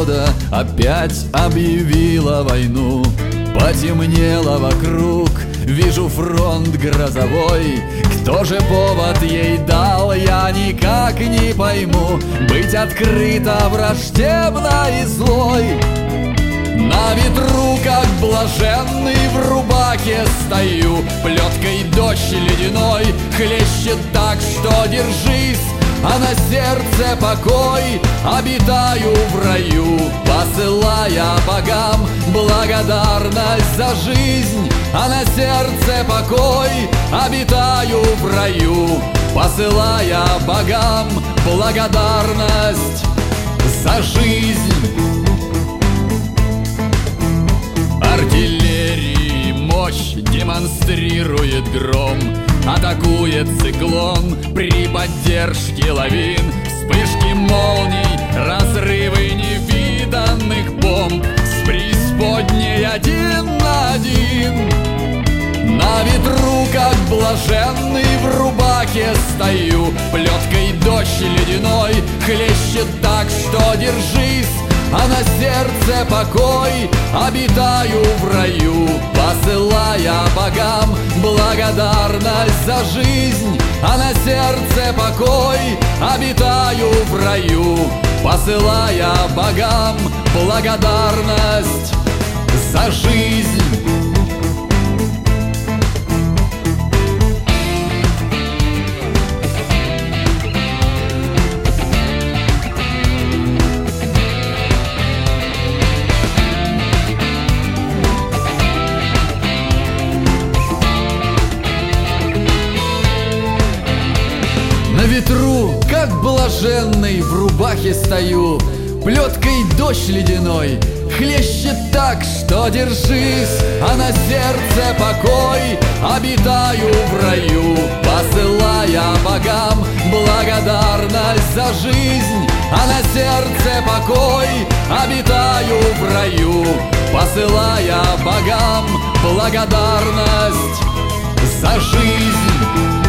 природа опять объявила войну. Потемнело вокруг, вижу фронт грозовой. Кто же повод ей дал, я никак не пойму. Быть открыто враждебно и злой. На ветру, как блаженный, в рубахе стою. Плеткой дождь ледяной хлещет так, что держись. А на сердце покой, обитаю в раю, посылая богам благодарность за жизнь. А на сердце покой, обитаю в раю, посылая богам благодарность за жизнь. Артиллерии мощь демонстрирует гром, атакует циклон при поддержке лавин. Вспышки молний, разрывы невиданных бомб, с преисподней один на один. На ветру, как блаженный, в рубахе стою. Плеткой дождь ледяной хлещет так, что держись. А на сердце покой, обитаю в раю, посылая богам благодарность за жизнь. А на сердце покой, обитаю в раю, посылая богам благодарность за жизнь. На ветру, как блаженный, в рубахе стою. Плеткой дождь ледяной хлещет так, что держись. А на сердце покой, обитаю в раю, посылая богам благодарность за жизнь. А на сердце покой, обитаю в раю, посылая богам благодарность за жизнь.